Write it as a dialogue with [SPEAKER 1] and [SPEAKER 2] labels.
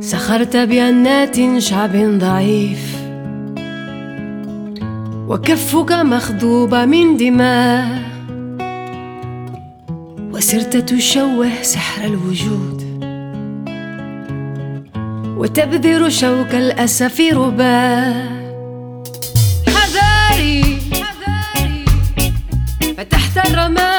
[SPEAKER 1] سخرت بأنات شعب ضعيف، وكفك مخضوبة من دماء، وسرت تشوه سحر الوجود، وتبذر شوك الأسى في رباه. حذاري فتحت الرماد